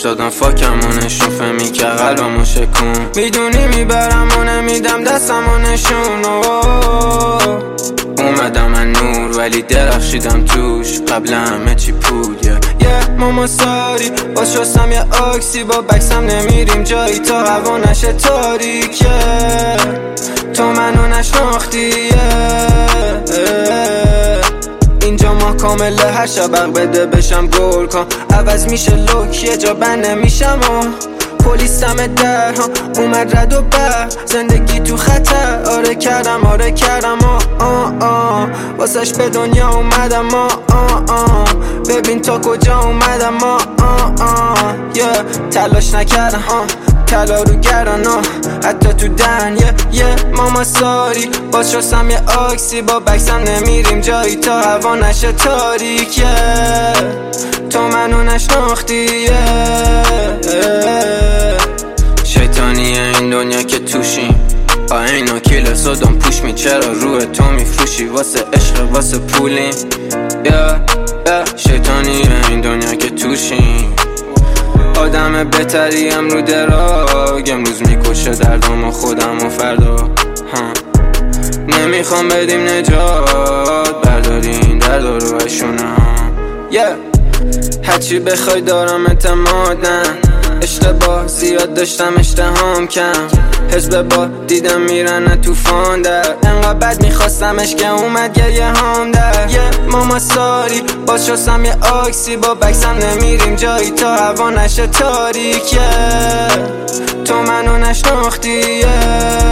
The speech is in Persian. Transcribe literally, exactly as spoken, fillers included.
دادم فاکمونشون فهمی که قلبمو شکون میدونی میبرم و نمیدم دستمو نشون اومدم من نور ولی درخشیدم توش قبل همه چی پود یه yeah. ماما ساری باز شستم یه آکسی با بکسم نمیریم جایی تا هوا نشه تاریکه تو منو نشناختی yeah. اینجا ما کامله هر شب بده بشم گل کن عوض میشه لوک یه جا بند نمیشم و پلیس دم در ها اومد رد و بر زندگی تو خطر آره کردم آره کردم آه آه آه واسش به دنیا اومدم آه آه آه ببین تا کجا اومدم آه آه آه yeah. تلاش نکردم آه کلا رو گردن آه حتی تو دن یه یه ماما ساری باز شستم یه آکسی با بکسم نمیریم جایی تا هوا نشه تاریک yeah. تو منو نشناختی yeah. شیطانیه این دنیا که توشیم با این وکیل صدام پوش می چرا روح تو میفروشی واسه عشق واسه پولیم yeah. yeah. شیطانیه این دنیا که توشیم آدم بهتریم رو دراگ امروز میکشه دردم و خودم و فردا ها. نمیخوام بدیم نجات برداری این درد رو اشونه yeah. هرچی بخوای دارم اعتماد نه اشتباه زیاد داشتم اشتهام کم حزب با دیدم میرن توفان در انقدر بد میخواستمش که اومد گریه هم در yeah. ماما ساری باز شستم یه آکسی با بکسم نمیریم جایی تا هوا نشه تاریکه تو منو نشناختی yeah.